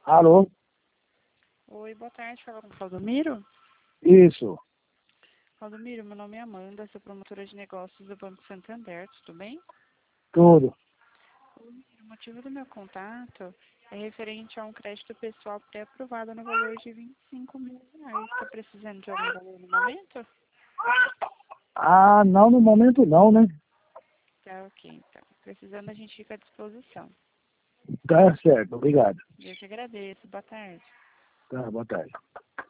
Alô? Oi, boa tarde. Fala com o Claudomiro. Isso, Claudomiro, meu nome é Amanda, sou promotora de negócios do Banco Santander, tudo bem? tudo. O motivo do meu contato é referente a um crédito pessoal pré-aprovado no valor de R$ 25.000. Está precisando de algum valor no momento? Ah, não, no momento não, né? Tá, ok, então. Precisando, a gente fica à disposição. Tá certo, obrigado. Eu te agradeço. Boa tarde. Tá, boa tarde.